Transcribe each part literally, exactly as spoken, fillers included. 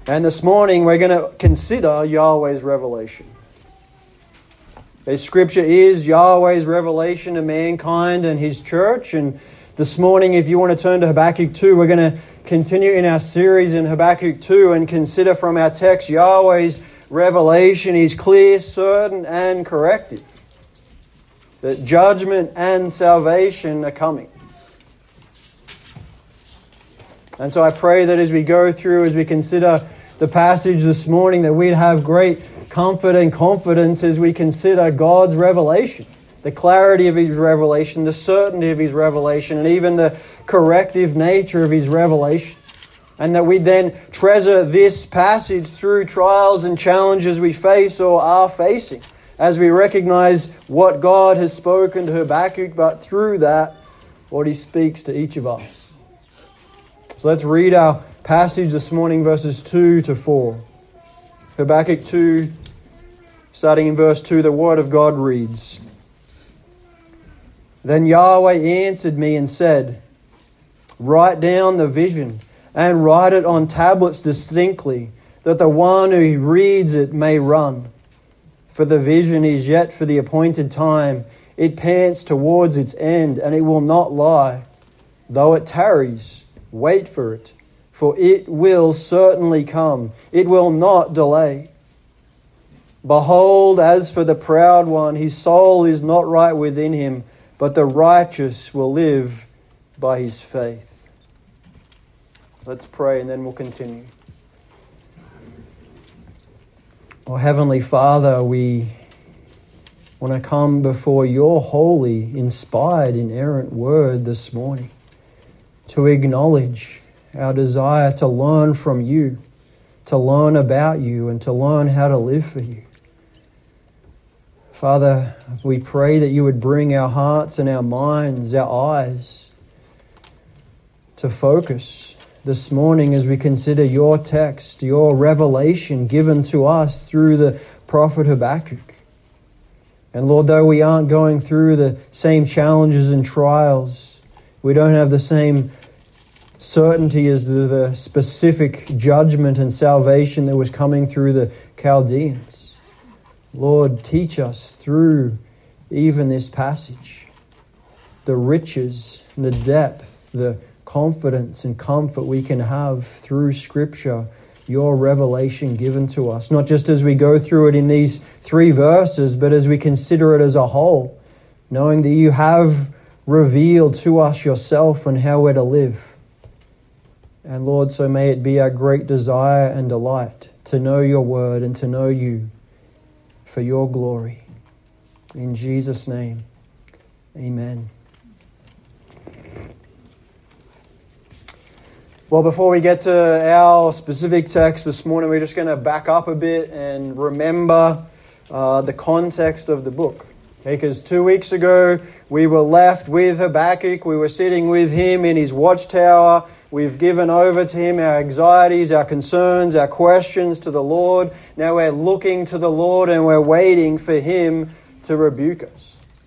And this morning we're going to consider Yahweh's revelation. The Scripture is Yahweh's revelation to mankind and His church. And this morning, if you want to turn to Habakkuk two, we're going to continue in our series in Habakkuk two and consider from our text Yahweh's revelation is clear, certain, and corrective. That judgment and salvation are coming. And so I pray that as we go through, as we consider the passage this morning, that we'd have great comfort and confidence as we consider God's revelation, the clarity of His revelation, the certainty of His revelation, and even the corrective nature of His revelation. And that we then treasure this passage through trials and challenges we face or are facing, as we recognize what God has spoken to Habakkuk, but through that, what He speaks to each of us. So let's read our passage this morning, verses two to four. Habakkuk two, starting in verse two, the Word of God reads, "Then Yahweh answered me and said, Write down the vision and write it on tablets distinctly, that the one who reads it may run. For the vision is yet for the appointed time. It pants towards its end, and it will not lie. Though it tarries, wait for it. For it will certainly come. It will not delay. Behold, as for the proud one, his soul is not right within him, but the righteous will live by his faith." Let's pray and then we'll continue. Oh, Heavenly Father, we want to come before Your holy, inspired, inerrant Word this morning to acknowledge our desire to learn from You, to learn about You, and to learn how to live for You. Father, we pray that You would bring our hearts and our minds, our eyes, to focus this morning as we consider Your text, Your revelation given to us through the prophet Habakkuk. And Lord, though we aren't going through the same challenges and trials, we don't have the same certainty as the, the specific judgment and salvation that was coming through the Chaldeans. Lord, teach us through even this passage the riches, the depth, the confidence and comfort we can have through Scripture, Your revelation given to us. Not just as we go through it in these three verses, but as we consider it as a whole, knowing that You have revealed to us Yourself and how we're to live. And Lord, so may it be our great desire and delight to know Your word and to know You for Your glory. In Jesus' name, amen. Well, before we get to our specific text this morning, we're just going to back up a bit and remember uh, the context of the book. Okay, because two weeks ago, we were left with Habakkuk. We were sitting with him in his watchtower. We've given over to him our anxieties, our concerns, our questions to the Lord. Now we're looking to the Lord and we're waiting for Him to rebuke us.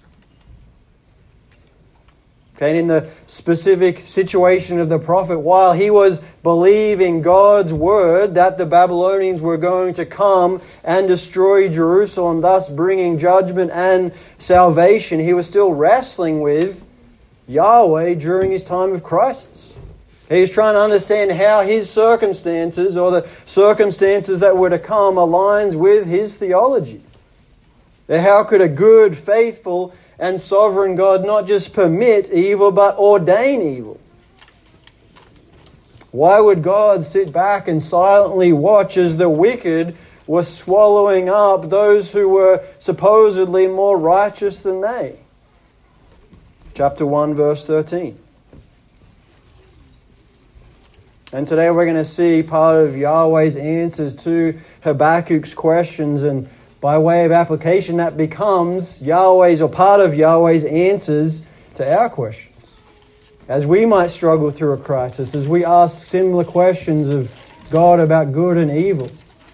Okay, and in the specific situation of the prophet, while he was believing God's word that the Babylonians were going to come and destroy Jerusalem, thus bringing judgment and salvation, he was still wrestling with Yahweh during his time of crisis. He's trying to understand how his circumstances, or the circumstances that were to come, aligns with his theology. How could a good, faithful, and sovereign God not just permit evil, but ordain evil? Why would God sit back and silently watch as the wicked were swallowing up those who were supposedly more righteous than they? Chapter one, verse thirteen. And today we're going to see part of Yahweh's answers to Habakkuk's questions, and by way of application that becomes Yahweh's, or part of Yahweh's answers to our questions. As we might struggle through a crisis, as we ask similar questions of God about good and evil.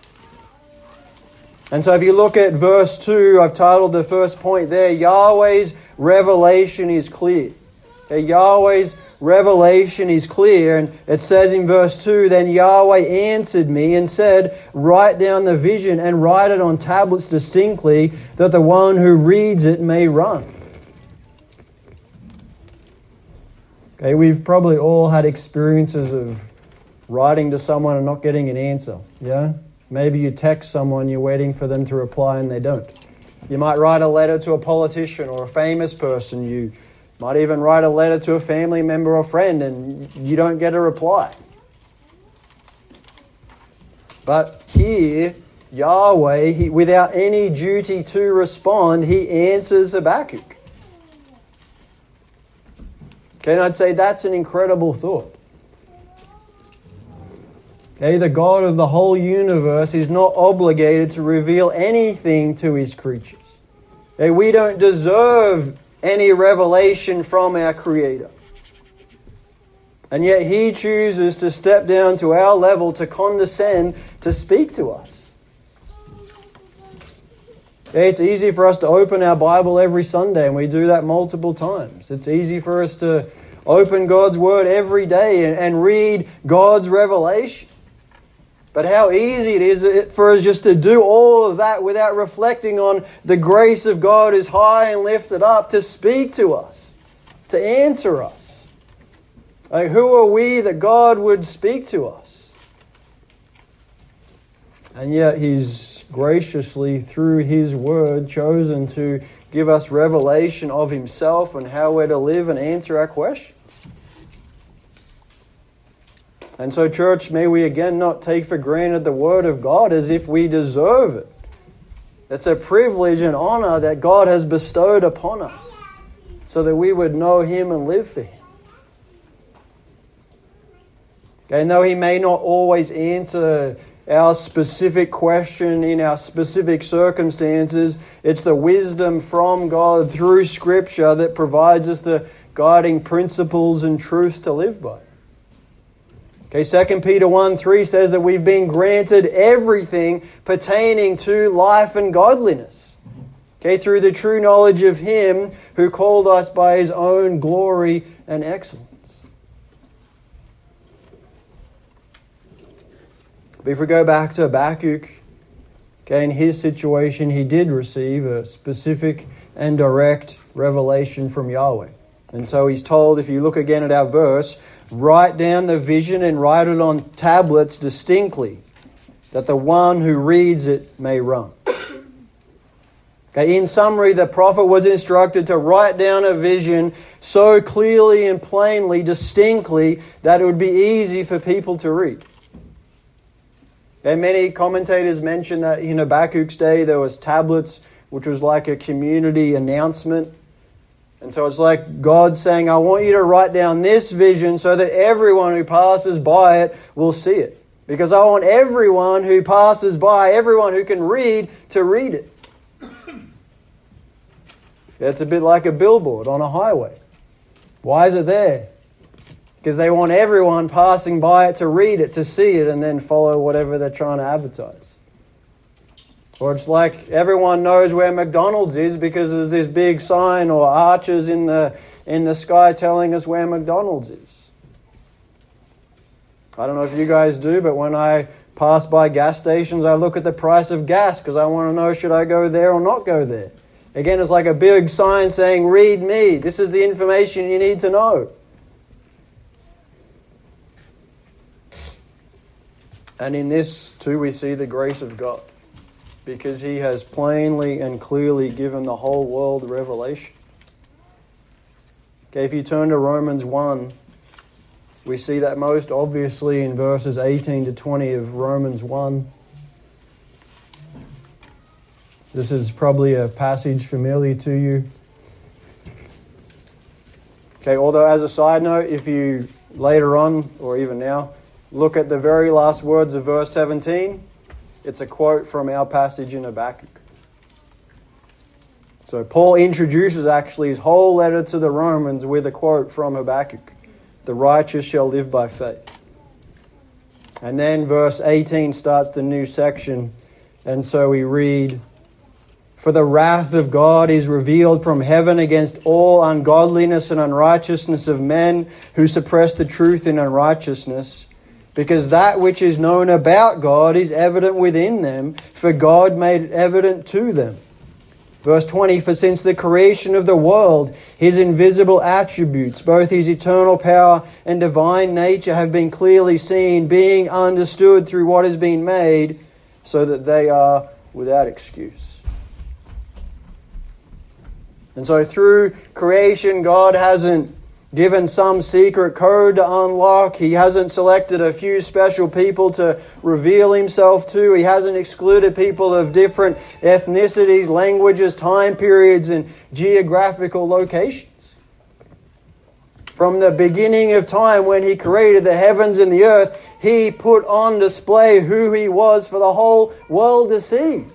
And so if you look at verse two, I've titled the first point there, Yahweh's revelation is clear. Okay, Yahweh's revelation is clear, and it says in verse two, "Then Yahweh answered me and said, write down the vision and write it on tablets distinctly, that the one who reads it may run." Okay, we've probably all had experiences of writing to someone and not getting an answer. Yeah? Maybe you text someone, you're waiting for them to reply and they don't. You might write a letter to a politician or a famous person. You might even write a letter to a family member or friend and you don't get a reply. But here, Yahweh, he, without any duty to respond, he answers Habakkuk. Okay, and I'd say that's an incredible thought. Okay, the God of the whole universe is not obligated to reveal anything to his creatures. Okay, we don't deserve any revelation from our Creator. And yet he chooses to step down to our level, to condescend, to speak to us. Okay, it's easy for us to open our Bible every Sunday, and we do that multiple times. It's easy for us to open God's Word every day and, and read God's revelation. But how easy it is for us just to do all of that without reflecting on the grace of God is high and lifted up to speak to us, to answer us. Like, who are we that God would speak to us? And yet He's graciously, through His Word, chosen to give us revelation of Himself and how we're to live and answer our questions. And so, church, may we again not take for granted the Word of God as if we deserve it. It's a privilege and honor that God has bestowed upon us so that we would know Him and live for Him. Okay, and though He may not always answer our specific question in our specific circumstances, it's the wisdom from God through Scripture that provides us the guiding principles and truths to live by. Okay, Second Peter one three says that we've been granted everything pertaining to life and godliness. Okay, through the true knowledge of Him who called us by His own glory and excellence. But if we go back to Habakkuk, okay, in his situation, he did receive a specific and direct revelation from Yahweh. And so he's told, if you look again at our verse, write down the vision and write it on tablets distinctly, that the one who reads it may run. Okay, in summary, the prophet was instructed to write down a vision so clearly and plainly, distinctly, that it would be easy for people to read. And many commentators mention that in Habakkuk's day there was tablets, which was like a community announcement. And so it's like God saying, I want you to write down this vision so that everyone who passes by it will see it. Because I want everyone who passes by, everyone who can read, to read it. It's a bit like a billboard on a highway. Why is it there? Because they want everyone passing by it to read it, to see it, and then follow whatever they're trying to advertise. Or it's like everyone knows where McDonald's is because there's this big sign or arches in the in the sky telling us where McDonald's is. I don't know if you guys do, but when I pass by gas stations, I look at the price of gas because I want to know, should I go there or not go there? Again, it's like a big sign saying, read me. This is the information you need to know. And in this, too, we see the grace of God, because He has plainly and clearly given the whole world revelation. Okay, if you turn to Romans one, we see that most obviously in verses eighteen to twenty of Romans one. This is probably a passage familiar to you. Okay, although as a side note, if you later on, or even now, look at the very last words of verse seventeen, it's a quote from our passage in Habakkuk. So Paul introduces actually his whole letter to the Romans with a quote from Habakkuk. The righteous shall live by faith. And then verse eighteen starts the new section. And so we read, For the wrath of God is revealed from heaven against all ungodliness and unrighteousness of men who suppress the truth in unrighteousness, because that which is known about God is evident within them, for God made it evident to them. Verse twenty, for since the creation of the world, His invisible attributes, both His eternal power and divine nature, have been clearly seen, being understood through what has been made, so that they are without excuse. And so through creation, God hasn't given some secret code to unlock. He hasn't selected a few special people to reveal Himself to. He hasn't excluded people of different ethnicities, languages, time periods, and geographical locations. From the beginning of time, when He created the heavens and the earth, He put on display who He was for the whole world to see.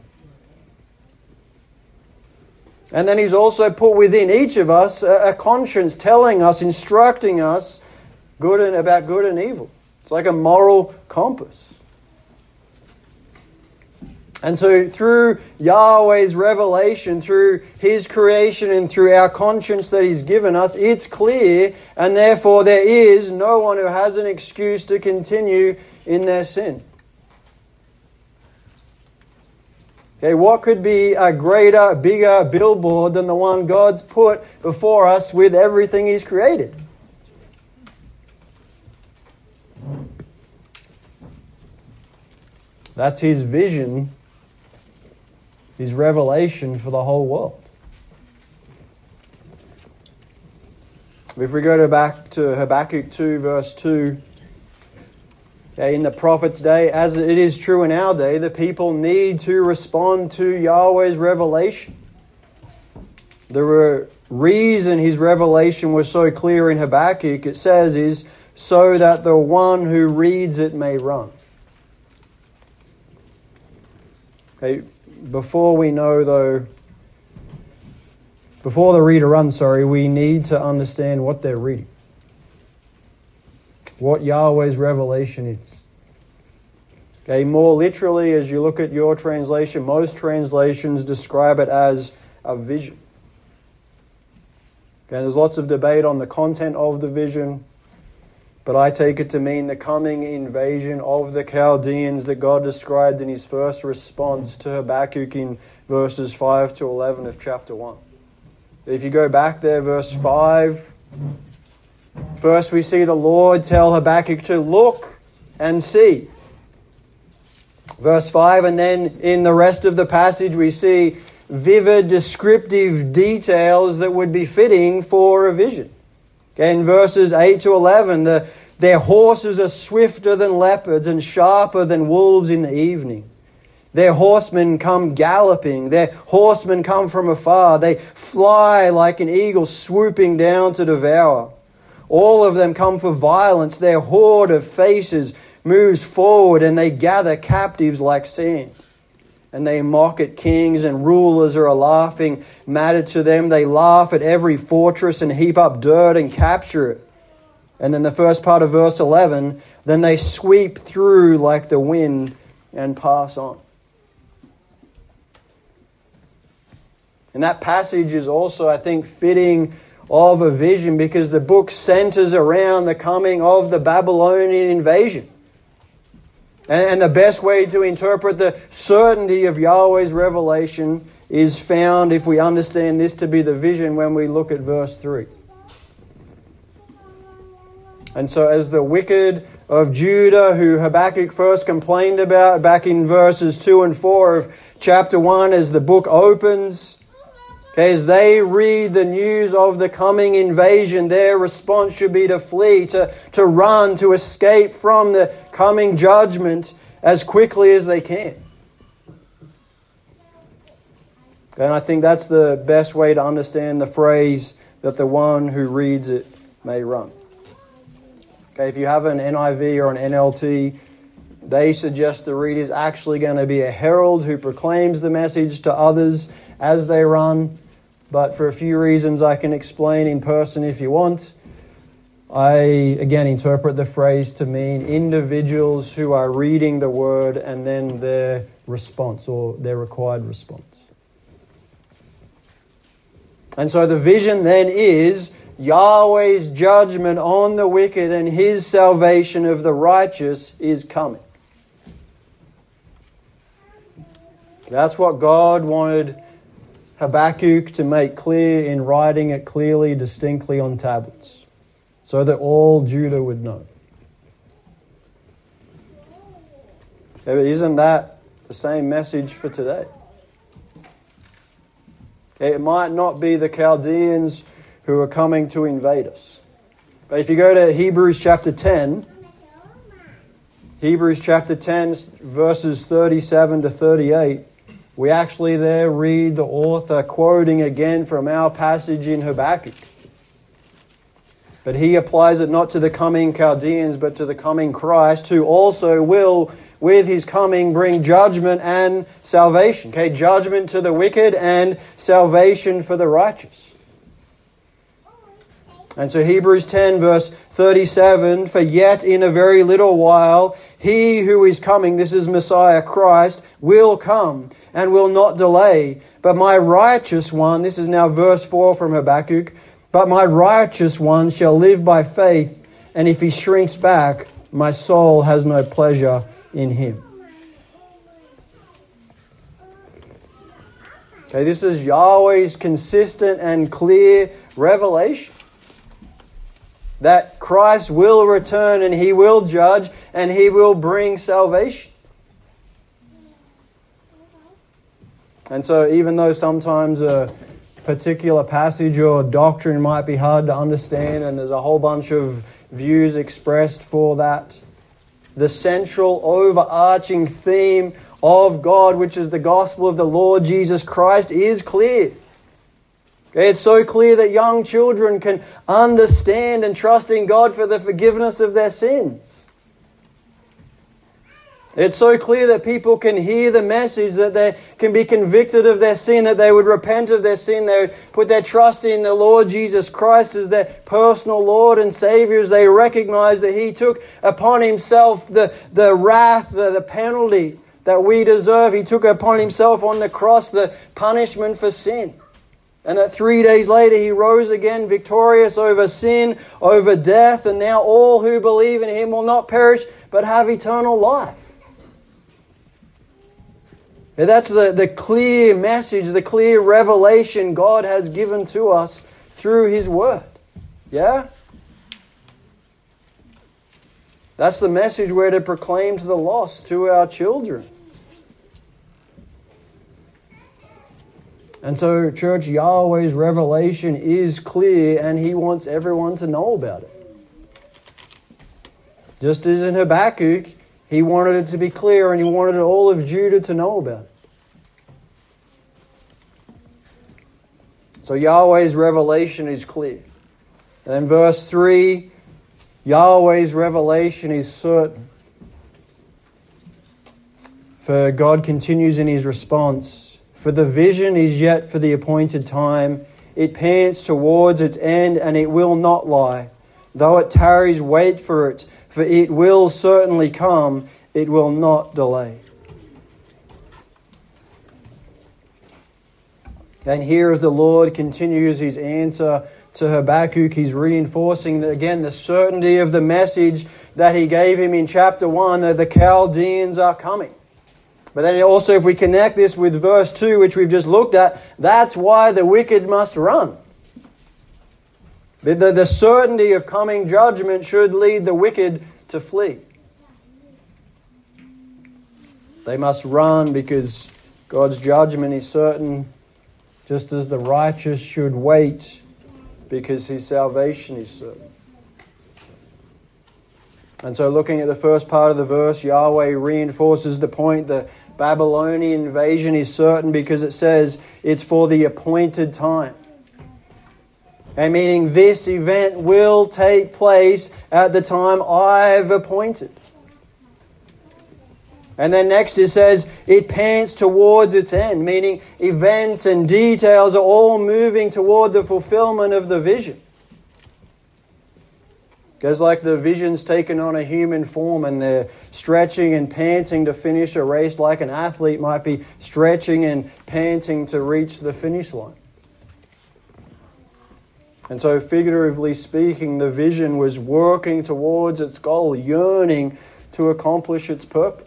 And then He's also put within each of us a, a conscience telling us, instructing us good and about good and evil. It's like a moral compass. And so through Yahweh's revelation, through His creation and through our conscience that He's given us, it's clear, and therefore there is no one who has an excuse to continue in their sin. Okay, what could be a greater, bigger billboard than the one God's put before us with everything He's created? That's His vision, His revelation for the whole world. If we go to back to Habakkuk two, verse two, okay, in the prophet's day, as it is true in our day, the people need to respond to Yahweh's revelation. The reason His revelation was so clear in Habakkuk, it says, is so that the one who reads it may run. Okay, before we know though, before the reader runs, sorry, we need to understand what they're reading. What Yahweh's revelation is. Okay, more literally, as you look at your translation, most translations describe it as a vision. Okay, there's lots of debate on the content of the vision, but I take it to mean the coming invasion of the Chaldeans that God described in His first response to Habakkuk in verses five to eleven of chapter one. If you go back there, verse five, first we see the Lord tell Habakkuk to look and see. Verse five, and then in the rest of the passage we see vivid descriptive details that would be fitting for a vision. Okay, in verses eight to eleven, the, their horses are swifter than leopards and sharper than wolves in the evening. Their horsemen come galloping. Their horsemen come from afar. They fly like an eagle swooping down to devour. All of them come for violence. Their horde of faces moves forward, and they gather captives like sand. And they mock at kings, and rulers are a laughing matter to them. They laugh at every fortress and heap up dirt and capture it. And then the first part of verse eleven, then they sweep through like the wind and pass on. And that passage is also, I think, fitting of a vision because the book centers around the coming of the Babylonian invasion. And the best way to interpret the certainty of Yahweh's revelation is found if we understand this to be the vision when we look at verse three. And so as the wicked of Judah, who Habakkuk first complained about back in verses two and four of chapter one, as the book opens, okay, as they read the news of the coming invasion, their response should be to flee, to, to run, to escape from the coming judgment as quickly as they can. And I think that's the best way to understand the phrase that the one who reads it may run. Okay, if you have an N I V or an N L T, they suggest the reader is actually going to be a herald who proclaims the message to others as they run. But for a few reasons I can explain in person if you want, I again interpret the phrase to mean individuals who are reading the word and then their response or their required response. And so the vision then is Yahweh's judgment on the wicked and His salvation of the righteous is coming. That's what God wanted Habakkuk to make clear in writing it clearly, distinctly on tablets, so that all Judah would know. Isn't that the same message for today? It might not be the Chaldeans who are coming to invade us. But if you go to Hebrews chapter ten, Hebrews chapter ten, verses thirty-seven to thirty-eight, we actually there read the author quoting again from our passage in Habakkuk. But he applies it not to the coming Chaldeans, but to the coming Christ, who also will, with His coming, bring judgment and salvation. Okay, judgment to the wicked and salvation for the righteous. And so Hebrews ten verse thirty-seven, for yet in a very little while He who is coming, this is Messiah Christ, will come and will not delay. But my righteous one, this is now verse four from Habakkuk, but my righteous one shall live by faith, and if he shrinks back, my soul has no pleasure in him. Okay, this is Yahweh's consistent and clear revelation that Christ will return and He will judge and He will bring salvation. And so even though sometimes a particular passage or doctrine might be hard to understand and there's a whole bunch of views expressed for that, the central overarching theme of God, which is the gospel of the Lord Jesus Christ, is clear. It's so clear that young children can understand and trust in God for the forgiveness of their sins. It's so clear that people can hear the message, that they can be convicted of their sin, that they would repent of their sin, they would put their trust in the Lord Jesus Christ as their personal Lord and Savior, as they recognize that He took upon Himself the, the wrath, the, the penalty that we deserve. He took upon Himself on the cross the punishment for sin. And that three days later He rose again victorious over sin, over death, and now all who believe in Him will not perish but have eternal life. And that's the, the clear message, the clear revelation God has given to us through His Word. Yeah? That's the message we're to proclaim to the lost, to our children. And so, church, Yahweh's revelation is clear and He wants everyone to know about it. Just as in Habakkuk, He wanted it to be clear and He wanted all of Judah to know about it. So Yahweh's revelation is clear. And in verse three, Yahweh's revelation is certain. For God continues in His response, for the vision is yet for the appointed time. It pants towards its end, and it will not lie. Though it tarries, wait for it, for it will certainly come. It will not delay. And here as the Lord continues His answer to Habakkuk, He's reinforcing again the certainty of the message that He gave him in chapter one, that the Chaldeans are coming. But then also, if we connect this with verse two, which we've just looked at, that's why the wicked must run. The, the, the certainty of coming judgment should lead the wicked to flee. They must run because God's judgment is certain, just as the righteous should wait because His salvation is certain. And so looking at the first part of the verse, Yahweh reinforces the point. The Babylonian invasion is certain because it says it's for the appointed time. And meaning this event will take place at the time I've appointed. And then next it says it pants towards its end, meaning events and details are all moving toward the fulfillment of the vision. Because like the vision's taken on a human form and they're stretching and panting to finish a race, like an athlete might be stretching and panting to reach the finish line. And so figuratively speaking, the vision was working towards its goal, yearning to accomplish its purpose.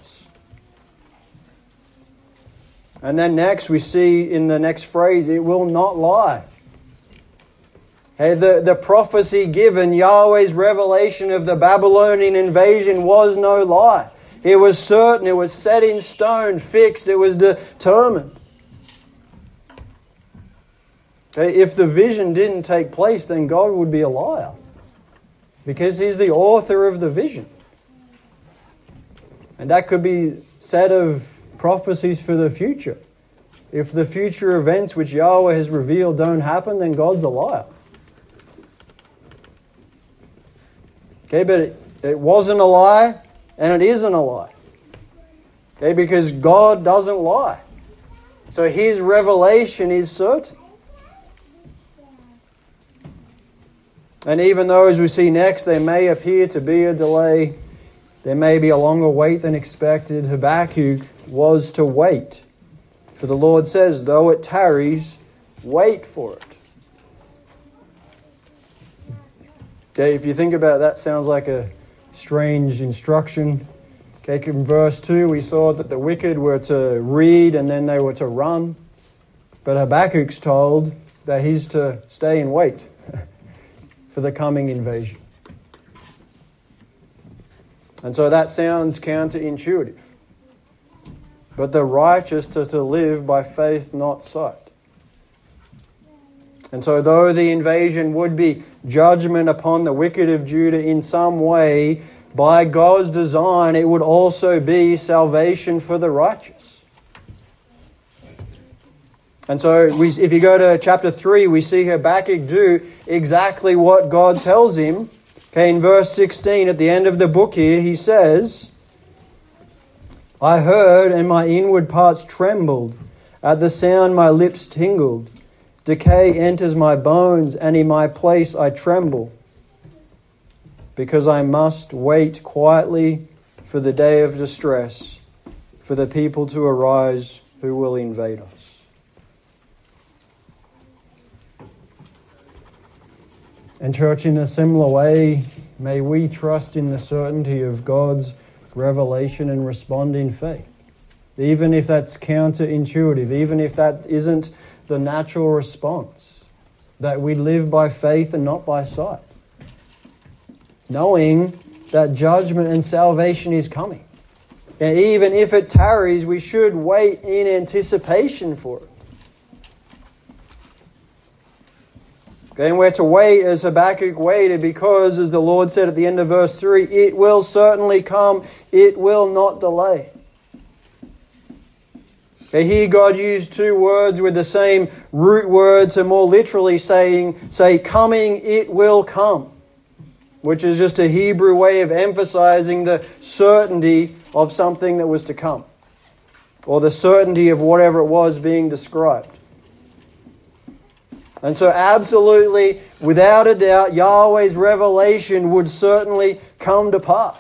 And then next we see in the next phrase, it will not lie. Hey, the, the prophecy given, Yahweh's revelation of the Babylonian invasion was no lie. It was certain, it was set in stone, fixed, it was determined. Okay, if the vision didn't take place, then God would be a liar. Because He's the author of the vision. And that could be said of prophecies for the future. If the future events which Yahweh has revealed don't happen, then God's a liar. Okay, but it, it wasn't a lie, and it isn't a lie. Okay, because God doesn't lie. So His revelation is certain. And even though, as we see next, there may appear to be a delay, there may be a longer wait than expected, Habakkuk was to wait. For the Lord says, though it tarries, wait for it. Okay, if you think about it, that sounds like a strange instruction. Okay, in verse two, we saw that the wicked were to read and then they were to run. But Habakkuk's told that he's to stay and wait for the coming invasion. And so that sounds counterintuitive. But the righteous are to live by faith, not sight. And so though the invasion would be judgment upon the wicked of Judah in some way, by God's design, it would also be salvation for the righteous. And so we, if you go to chapter three, we see Habakkuk do exactly what God tells him. Okay, in verse sixteen, at the end of the book here, he says, I heard and my inward parts trembled. At the sound my lips tingled. Decay enters my bones, and in my place I tremble. Because I must wait quietly for the day of distress, for the people to arise who will invade us. And church, in a similar way, may we trust in the certainty of God's revelation and respond in faith. Even if that's counterintuitive, even if that isn't the natural response, that we live by faith and not by sight. Knowing that judgment and salvation is coming. And even if it tarries, we should wait in anticipation for it. Okay, and we're to wait as Habakkuk waited because, as the Lord said at the end of verse three, it will certainly come, it will not delay. Okay, here God used two words with the same root word to more literally saying, say, coming, it will come. Which is just a Hebrew way of emphasizing the certainty of something that was to come. Or the certainty of whatever it was being described. And so absolutely, without a doubt, Yahweh's revelation would certainly come to pass.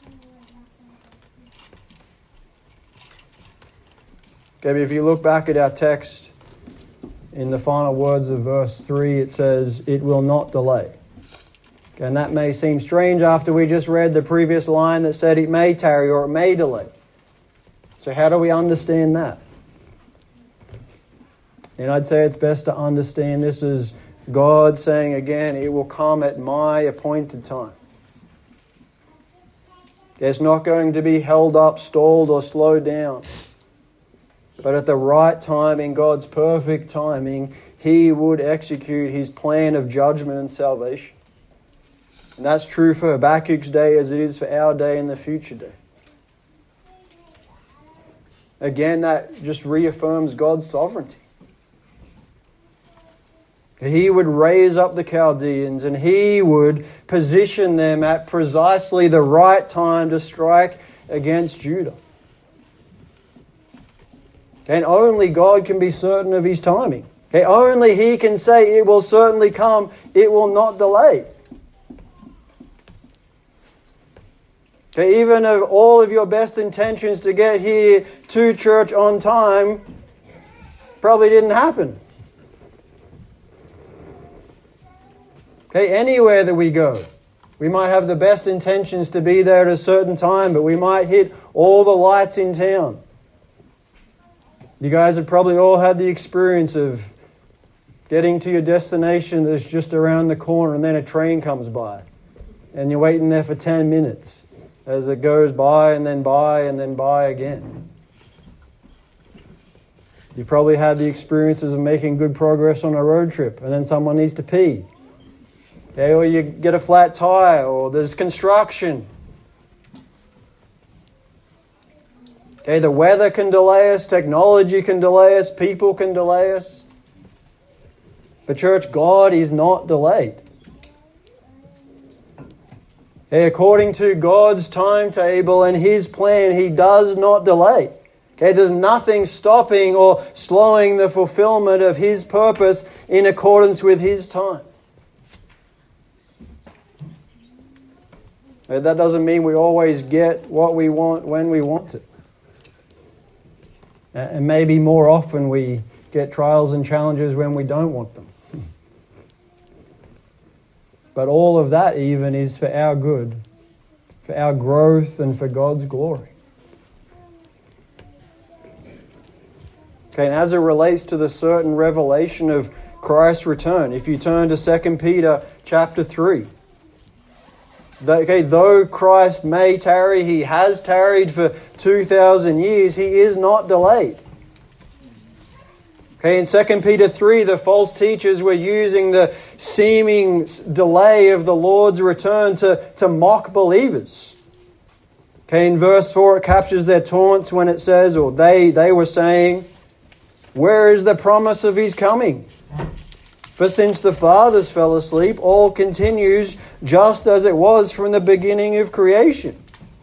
Okay, but if you look back at our text, in the final words of verse three, it says, it will not delay. Okay, and that may seem strange after we just read the previous line that said it may tarry or it may delay. So how do we understand that? And I'd say it's best to understand this as God saying again, it will come at my appointed time. It's not going to be held up, stalled, or slowed down. But at the right time, in God's perfect timing, He would execute His plan of judgment and salvation. And that's true for Habakkuk's day as it is for our day and the future day. Again, that just reaffirms God's sovereignty. He would raise up the Chaldeans and He would position them at precisely the right time to strike against Judah. And only God can be certain of His timing. Okay, only He can say it will certainly come, it will not delay. Okay, even of all of your best intentions to get here to church on time, probably didn't happen. Okay, anywhere that we go. We might have the best intentions to be there at a certain time, but we might hit all the lights in town. You guys have probably all had the experience of getting to your destination that's just around the corner and then a train comes by. And you're waiting there for ten minutes as it goes by and then by and then by again. You probably had the experiences of making good progress on a road trip and then someone needs to pee. Okay, or you get a flat tire, or there's construction. Okay, the weather can delay us, technology can delay us, people can delay us. But church, God is not delayed. Okay, according to God's timetable and His plan, He does not delay. Okay, there's nothing stopping or slowing the fulfillment of His purpose in accordance with His time. That doesn't mean we always get what we want when we want it. And maybe more often we get trials and challenges when we don't want them. But all of that even is for our good, for our growth and for God's glory. Okay, and as it relates to the certain revelation of Christ's return, if you turn to Second Peter chapter three, okay, though Christ may tarry, He has tarried for two thousand years, He is not delayed. Okay, in Second Peter three, the false teachers were using the seeming delay of the Lord's return to, to mock believers. Okay, in verse four, it captures their taunts when it says, or they, they were saying, "Where is the promise of His coming? For since the fathers fell asleep, all continues just as it was from the beginning of creation."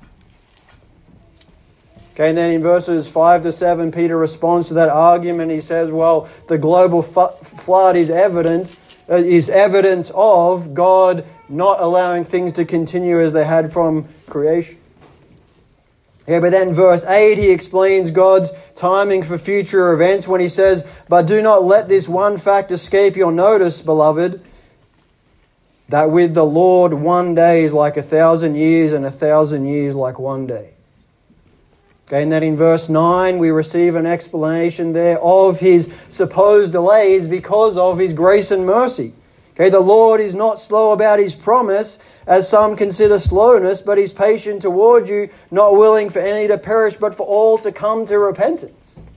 Okay, and then in verses five to seven, Peter responds to that argument. He says, well, the global flood is evident, uh, is evidence of God not allowing things to continue as they had from creation. Yeah, but then verse eight, he explains God's timing for future events when he says, "But do not let this one fact escape your notice, beloved, that with the Lord one day is like a thousand years and a thousand years like one day." Okay, and then in verse nine we receive an explanation there of His supposed delays because of His grace and mercy. Okay, the Lord is not slow about His promise, as some consider slowness, but He's patient toward you, not willing for any to perish, but for all to come to repentance.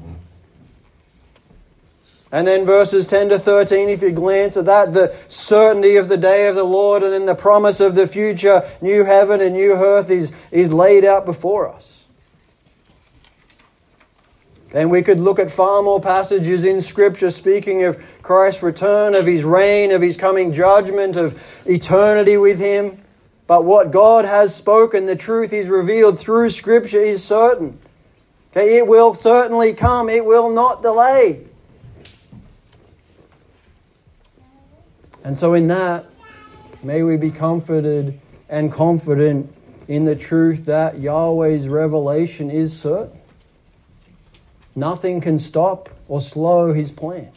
And then verses ten to thirteen, if you glance at that, the certainty of the day of the Lord and then the promise of the future new heaven and new earth is, is laid out before us. And we could look at far more passages in Scripture speaking of Christ's return, of His reign, of His coming judgment, of eternity with Him. But what God has spoken, the truth is revealed through Scripture, is certain. Okay, it will certainly come. It will not delay. And so in that, may we be comforted and confident in the truth that Yahweh's revelation is certain. Nothing can stop or slow His plans.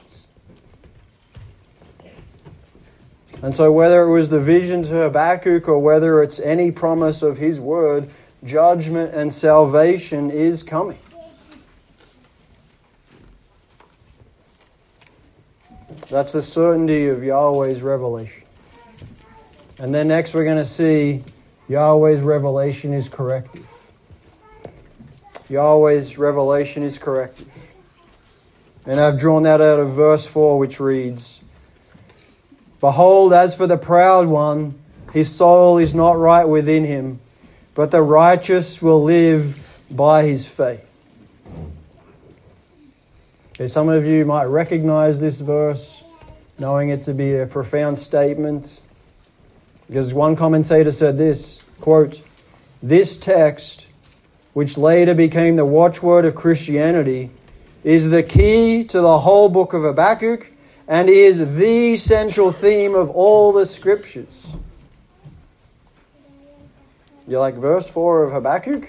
And so whether it was the vision to Habakkuk or whether it's any promise of His word, judgment and salvation is coming. That's the certainty of Yahweh's revelation. And then next we're going to see Yahweh's revelation is corrective. Yahweh's revelation is corrective. And I've drawn that out of verse four, which reads, "Behold, as for the proud one, his soul is not right within him, but the righteous will live by his faith." Okay, some of you might recognize this verse, knowing it to be a profound statement. Because one commentator said this, quote, "This text, which later became the watchword of Christianity, is the key to the whole book of Habakkuk and is the central theme of all the Scriptures." You like verse four of Habakkuk?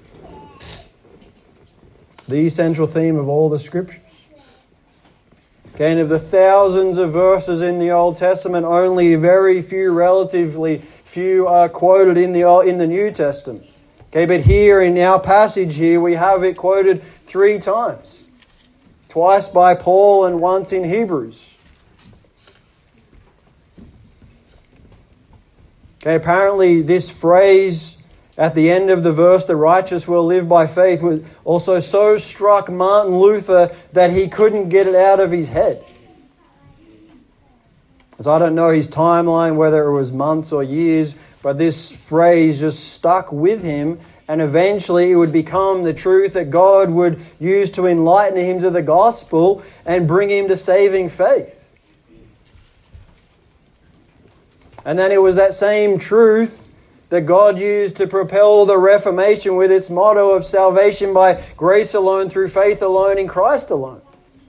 The central theme of all the Scriptures. Okay, and of the thousands of verses in the Old Testament, only very few, relatively few, are quoted in the in the New Testament. Okay, but here in our passage here, we have it quoted three times. Twice by Paul and once in Hebrews. Okay, apparently this phrase at the end of the verse, the righteous will live by faith, was also so struck Martin Luther that he couldn't get it out of his head. As I don't know his timeline, whether it was months or years, but this phrase just stuck with him, and eventually it would become the truth that God would use to enlighten him to the gospel and bring him to saving faith. And then it was that same truth that God used to propel the Reformation with its motto of salvation by grace alone, through faith alone, in Christ alone.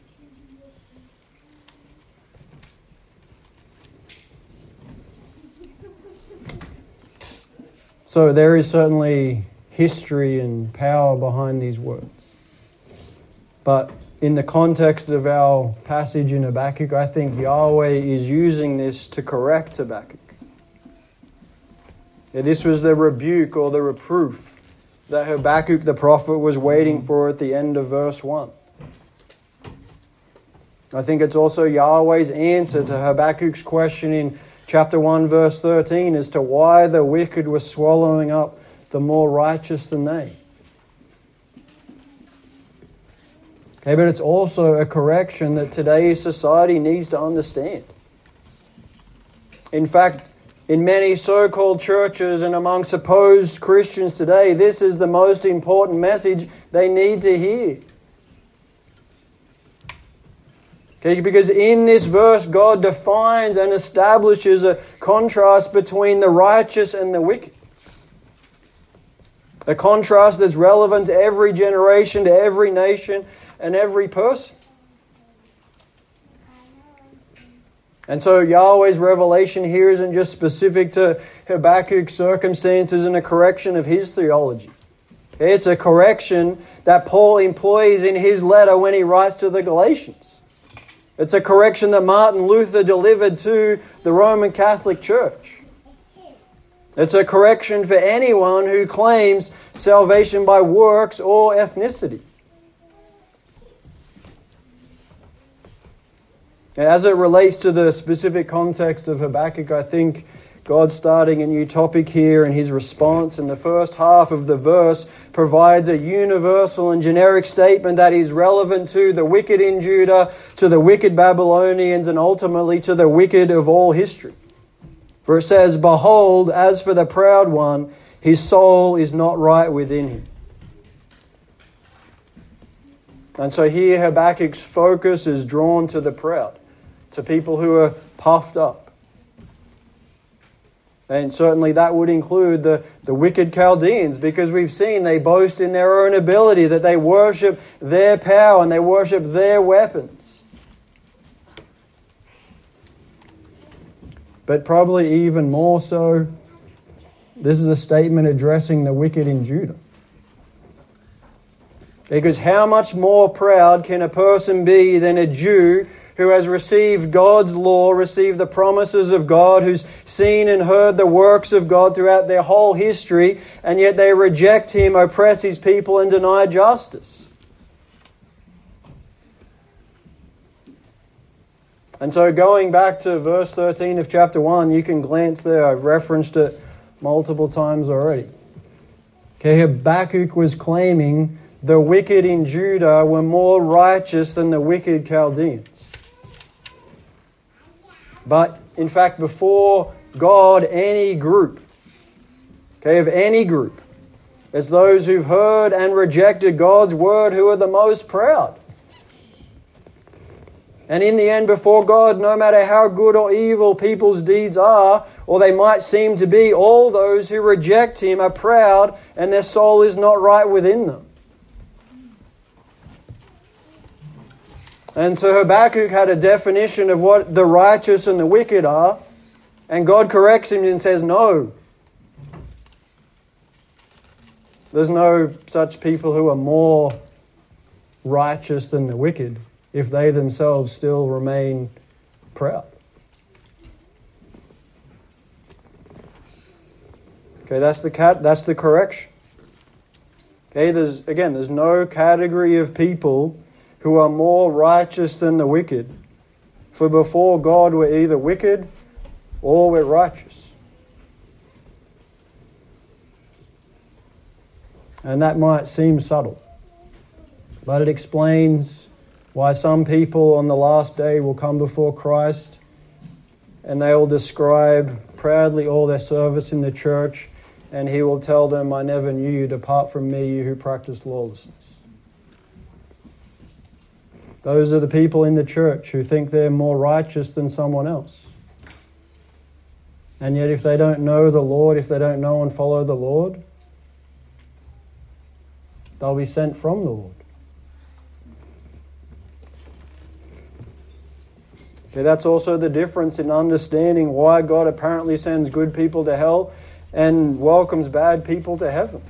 So there is certainly history and power behind these words. But in the context of our passage in Habakkuk, I think Yahweh is using this to correct Habakkuk. Yeah, this was the rebuke or the reproof that Habakkuk the prophet was waiting for at the end of verse one. I think it's also Yahweh's answer to Habakkuk's question in chapter one, verse thirteen, as to why the wicked were swallowing up the more righteous than they. Okay, but it's also a correction that today's society needs to understand. In fact, in many so-called churches and among supposed Christians today, this is the most important message they need to hear. Okay, because in this verse, God defines and establishes a contrast between the righteous and the wicked. A contrast that's relevant to every generation, to every nation, and every person. And so Yahweh's revelation here isn't just specific to Habakkuk's circumstances and a correction of his theology. It's a correction that Paul employs in his letter when he writes to the Galatians. It's a correction that Martin Luther delivered to the Roman Catholic Church. It's a correction for anyone who claims salvation by works or ethnicity. As it relates to the specific context of Habakkuk, I think God's starting a new topic here, and his response in the first half of the verse provides a universal and generic statement that is relevant to the wicked in Judah, to the wicked Babylonians, and ultimately to the wicked of all history. For it says, "Behold, as for the proud one, his soul is not right within him." And so here Habakkuk's focus is drawn to the proud, to people who are puffed up. And certainly that would include the, the wicked Chaldeans, because we've seen they boast in their own ability, that they worship their power and they worship their weapons. But probably even more so, this is a statement addressing the wicked in Judah. Because how much more proud can a person be than a Jew who has received God's law, received the promises of God, who's seen and heard the works of God throughout their whole history, and yet they reject Him, oppress His people, and deny justice? And so going back to verse thirteen of chapter one, you can glance there. I've referenced it multiple times already. Okay, Habakkuk was claiming the wicked in Judah were more righteous than the wicked Chaldeans. But in fact, before God, any group, okay, of any group, it's those who've heard and rejected God's word who are the most proud. And in the end, before God, no matter how good or evil people's deeds are, or they might seem to be, all those who reject Him are proud and their soul is not right within them. And so Habakkuk had a definition of what the righteous and the wicked are, and God corrects him and says, no. There's no such people who are more righteous than the wicked. if they themselves still remain proud. Okay, that's the cat. That's the correction. Okay, there's again, there's no category of people who are more righteous than the wicked. For before God, we're either wicked or we're righteous. And that might seem subtle, but it explains why some people on the last day will come before Christ and they will describe proudly all their service in the church, and He will tell them, "I never knew you, depart from me, you who practice lawlessness." Those are the people in the church who think they're more righteous than someone else. And yet if they don't know the Lord, if they don't know and follow the Lord, they'll be sent from the Lord. Okay, that's also the difference in understanding why God apparently sends good people to hell and welcomes bad people to heaven.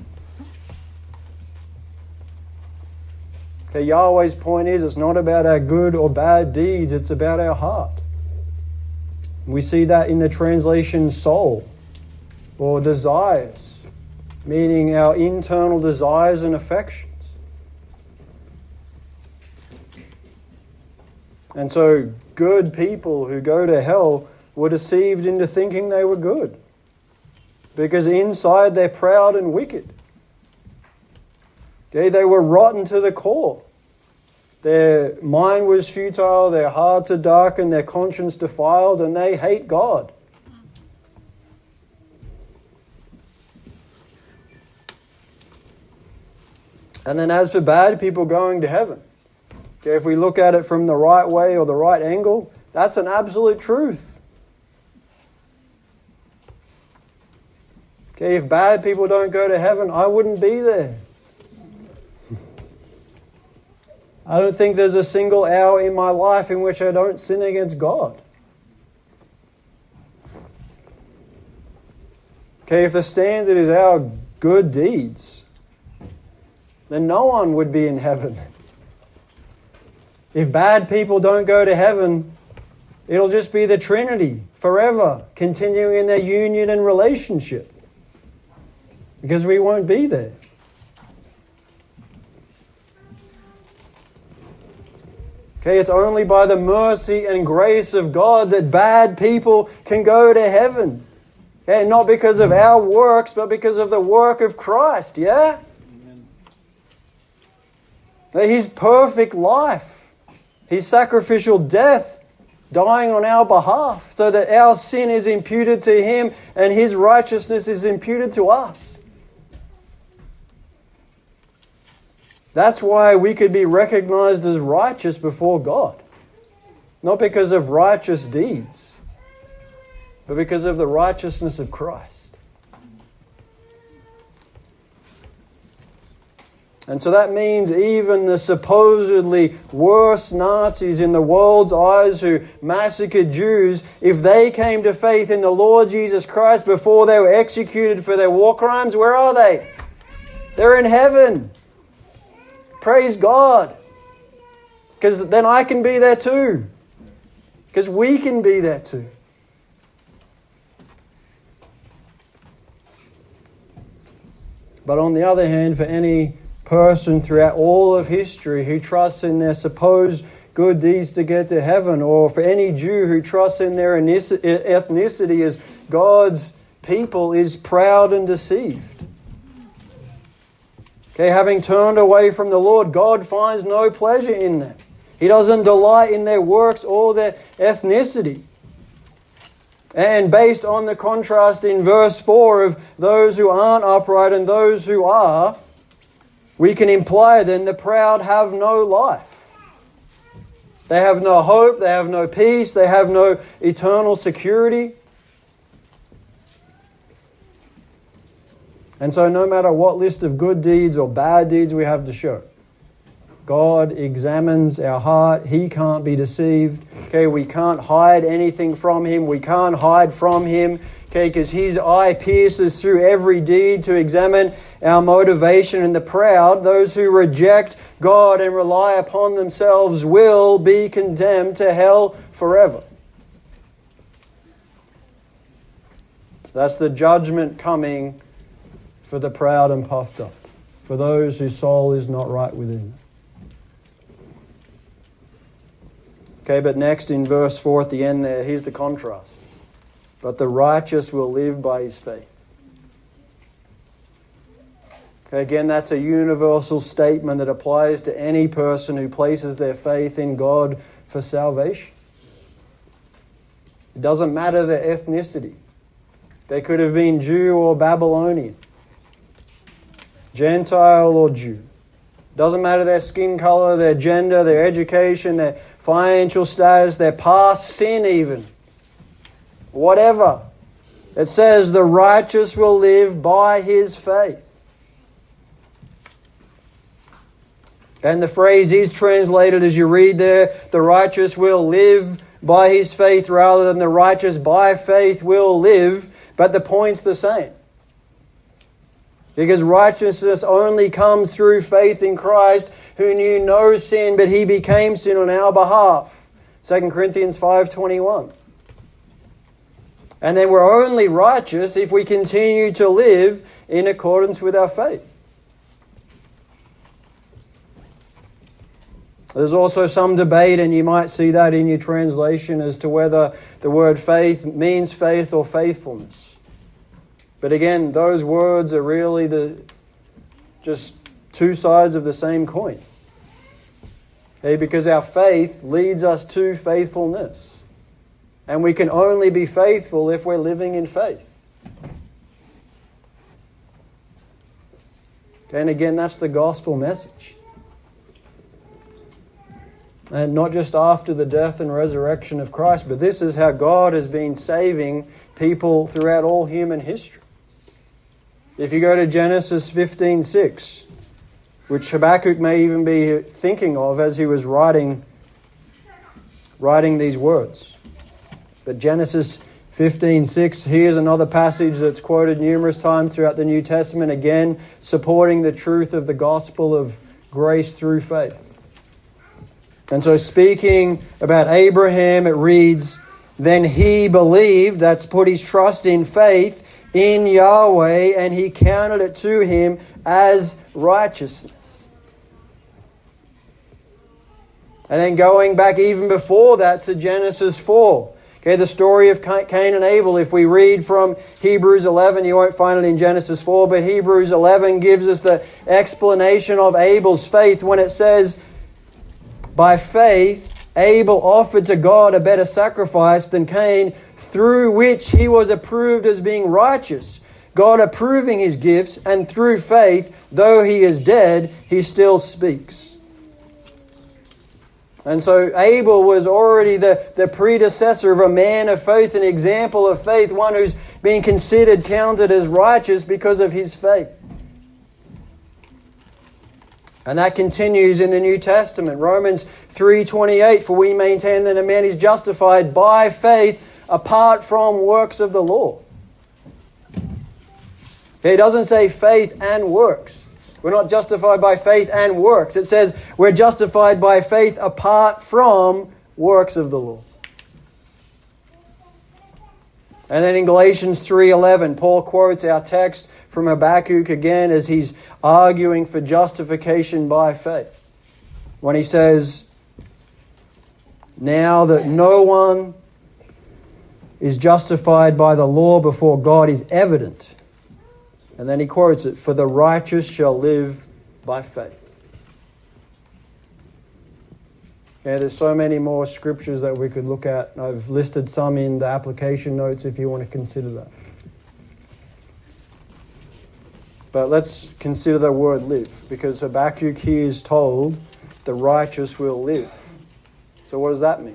Okay, Yahweh's point is it's not about our good or bad deeds, it's about our heart. We see that in the translation soul or desires, meaning our internal desires and affections. And so good people who go to hell were deceived into thinking they were good, because inside they're proud and wicked. Okay, they were rotten to the core. Their mind was futile, their hearts are darkened, their conscience defiled, and they hate God. And then as for bad people going to heaven, okay, if we look at it from the right way or the right angle, that's an absolute truth. Okay, if bad people don't go to heaven, I wouldn't be there. I don't think there's a single hour in my life in which I don't sin against God. Okay, if the standard is our good deeds, then no one would be in heaven. If bad people don't go to heaven, it'll just be the Trinity forever, continuing in their union and relationship, because we won't be there. Okay, it's only by the mercy and grace of God that bad people can go to heaven. Okay, not because of our works, but because of the work of Christ, yeah? Amen. His perfect life, His sacrificial death, dying on our behalf, so that our sin is imputed to Him and His righteousness is imputed to us. That's why we could be recognized as righteous before God. Not because of righteous deeds, but because of the righteousness of Christ. And so that means even the supposedly worst Nazis in the world's eyes who massacred Jews, if they came to faith in the Lord Jesus Christ before they were executed for their war crimes, where are they? They're in heaven. Praise God. Because then I can be there too. Because we can be there too. But on the other hand, for any person throughout all of history who trusts in their supposed good deeds to get to heaven, or for any Jew who trusts in their ethnicity as God's people, is proud and deceived. Okay, having turned away from the Lord, God finds no pleasure in them. He doesn't delight in their works or their ethnicity. And based on the contrast in verse four of those who aren't upright and those who are, we can imply then the proud have no life. They have no hope, they have no peace, they have no eternal security. And so no matter what list of good deeds or bad deeds we have to show, God examines our heart. He can't be deceived. Okay, we can't hide anything from Him. We can't hide from Him. Okay, because His eye pierces through every deed to examine our motivation. And the proud, those who reject God and rely upon themselves, will be condemned to hell forever. That's the judgment coming for the proud and puffed up, for those whose soul is not right within. Okay, but next in verse four at the end there, here's the contrast. But the righteous will live by his faith. Okay, again, that's a universal statement that applies to any person who places their faith in God for salvation. It doesn't matter their ethnicity. They could have been Jew or Babylonian, Gentile or Jew. Doesn't matter their skin color, their gender, their education, their financial status, their past sin even. Whatever. It says the righteous will live by his faith. And the phrase is translated as you read there, the righteous will live by his faith rather than the righteous by faith will live. But the point's the same. Because righteousness only comes through faith in Christ, who knew no sin, but He became sin on our behalf. Second Corinthians five twenty-one. And then we're only righteous if we continue to live in accordance with our faith. There's also some debate, and you might see that in your translation, as to whether the word faith means faith or faithfulness. But again, those words are really the just two sides of the same coin. Okay, because our faith leads us to faithfulness. And we can only be faithful if we're living in faith. And again, that's the gospel message. And not just after the death and resurrection of Christ, but this is how God has been saving people throughout all human history. If you go to Genesis fifteen six, which Habakkuk may even be thinking of as he was writing, writing these words. But Genesis fifteen six, here's another passage that's quoted numerous times throughout the New Testament, again supporting the truth of the gospel of grace through faith. And so speaking about Abraham, it reads, then he believed, that's put his trust in faith, in Yahweh, and he counted it to him as righteousness. And then going back even before that to Genesis four. Okay, the story of Cain and Abel, if we read from Hebrews eleven, you won't find it in Genesis four, but Hebrews eleven gives us the explanation of Abel's faith when it says, by faith, Abel offered to God a better sacrifice than Cain, through which he was approved as being righteous, God approving his gifts, and through faith, though he is dead, he still speaks. And so Abel was already the, the predecessor of a man of faith, an example of faith, one who's being considered, counted as righteous because of his faith. And that continues in the New Testament. Romans three twenty-eight, for we maintain that a man is justified by faith apart from works of the law. It doesn't say faith and works. We're not justified by faith and works. It says we're justified by faith apart from works of the law. And then in Galatians three eleven, Paul quotes our text from Habakkuk again as he's arguing for justification by faith. When he says, now that no one is justified by the law before God is evident. And then he quotes it, for the righteous shall live by faith. Yeah, there's so many more scriptures that we could look at. I've listed some in the application notes if you want to consider that. But let's consider the word live, because Habakkuk here is told the righteous will live. So what does that mean?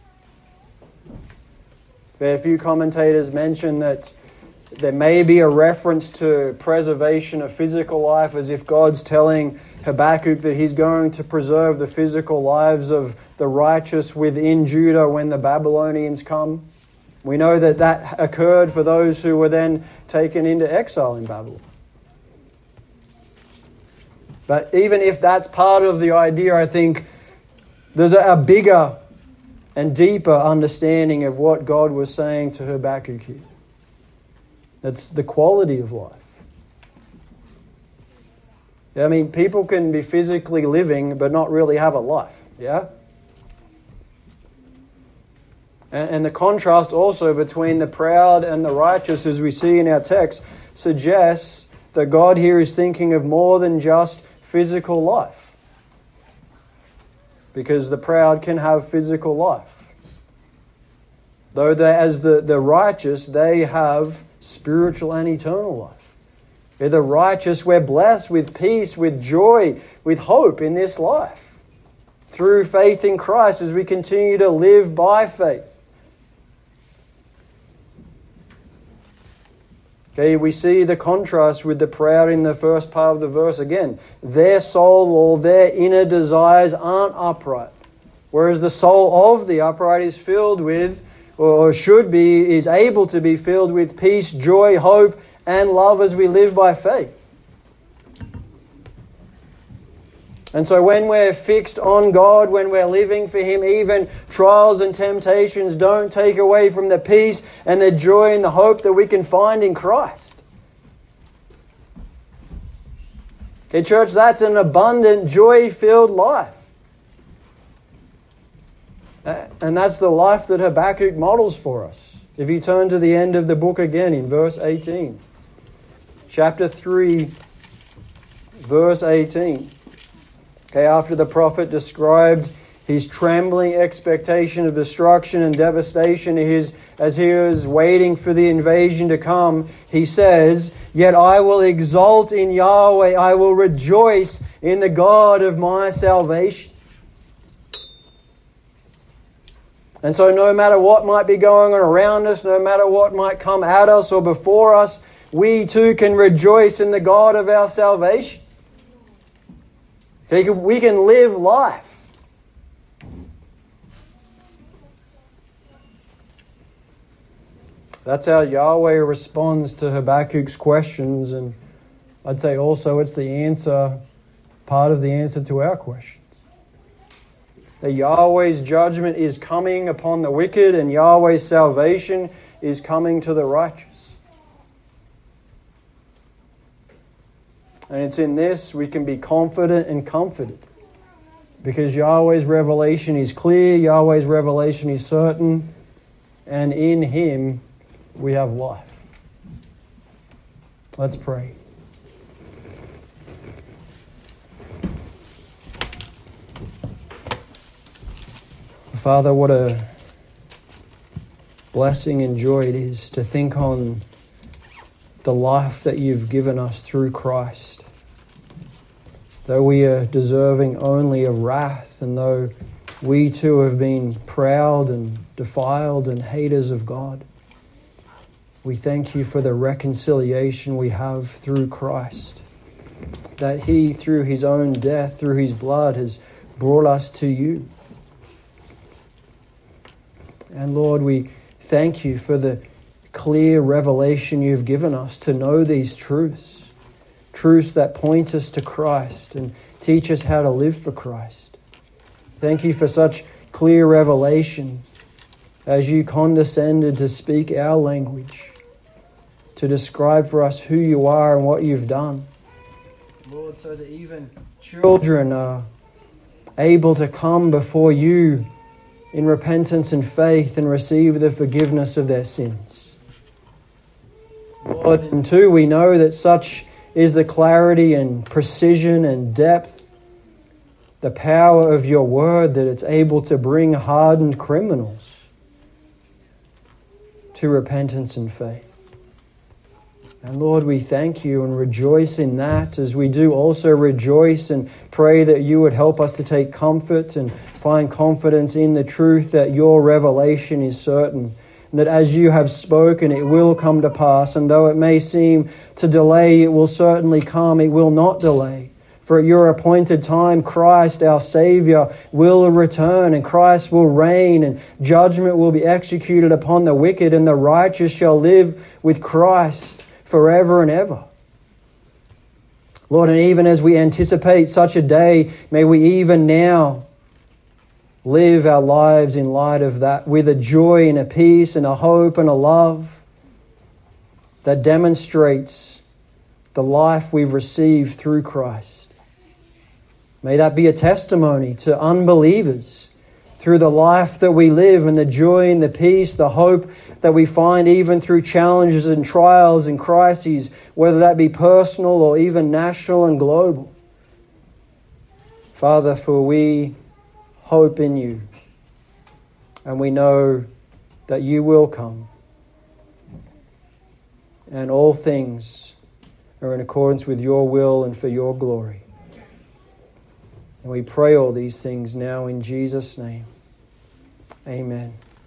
A few commentators mention that there may be a reference to preservation of physical life, as if God's telling Habakkuk that He's going to preserve the physical lives of the righteous within Judah when the Babylonians come. We know that that occurred for those who were then taken into exile in Babylon. But even if that's part of the idea, I think there's a bigger and deeper understanding of what God was saying to Habakkuk here. That's the quality of life. I mean, people can be physically living but not really have a life, yeah? And, and the contrast also between the proud and the righteous, as we see in our text, suggests that God here is thinking of more than just physical life. Because the proud can have physical life. Though they, as the, the righteous, they have spiritual and eternal life. They're the righteous, we're blessed with peace, with joy, with hope in this life. Through faith in Christ as we continue to live by faith. Okay, we see the contrast with the proud in the first part of the verse again. Their soul or their inner desires aren't upright. Whereas the soul of the upright is filled with, or should be, is able to be filled with peace, joy, hope, and love as we live by faith. And so when we're fixed on God, when we're living for Him, even trials and temptations don't take away from the peace and the joy and the hope that we can find in Christ. Okay, church, that's an abundant, joy-filled life. And that's the life that Habakkuk models for us. If you turn to the end of the book again in verse eighteen. Chapter three, verse eighteen. Okay, after the prophet described his trembling expectation of destruction and devastation his, as he was waiting for the invasion to come, he says, "Yet I will exult in Yahweh, I will rejoice in the God of my salvation." And so no matter what might be going on around us, no matter what might come at us or before us, we too can rejoice in the God of our salvation. We can live life. That's how Yahweh responds to Habakkuk's questions, and I'd say also it's the answer, part of the answer to our questions. That Yahweh's judgment is coming upon the wicked and Yahweh's salvation is coming to the righteous. And it's in this we can be confident and comforted. Because Yahweh's revelation is clear, Yahweh's revelation is certain, and in Him we have life. Let's pray. Father, what a blessing and joy it is to think on the life that You've given us through Christ. Though we are deserving only of wrath, and though we too have been proud and defiled and haters of God, we thank You for the reconciliation we have through Christ. That He, through His own death, through His blood, has brought us to You. And Lord, we thank You for the clear revelation You've given us to know these truths. Truths that point us to Christ and teach us how to live for Christ. Thank You for such clear revelation as You condescended to speak our language, to describe for us who You are and what You've done. Lord, so that even children are able to come before You in repentance and faith and receive the forgiveness of their sins. Lord, and too, we know that such is the clarity and precision and depth, the power of Your word, that it's able to bring hardened criminals to repentance and faith. And Lord, we thank You and rejoice in that, as we do also rejoice and pray that You would help us to take comfort and find confidence in the truth that Your revelation is certain, and that as You have spoken, it will come to pass. And though it may seem to delay, it will certainly come. It will not delay. For at your appointed time, Christ, our Savior, will return, and Christ will reign, and judgment will be executed upon the wicked, and the righteous shall live with Christ forever and ever. Lord, and even as we anticipate such a day, may we even now live our lives in light of that, with a joy and a peace and a hope and a love that demonstrates the life we've received through Christ. May that be a testimony to unbelievers through the life that we live, and the joy and the peace, the hope that we find even through challenges and trials and crises, whether that be personal or even national and global. Father, for we hope in you, and we know that you will come, and all things are in accordance with your will and for your glory. And we pray all these things now in Jesus' name. Amen.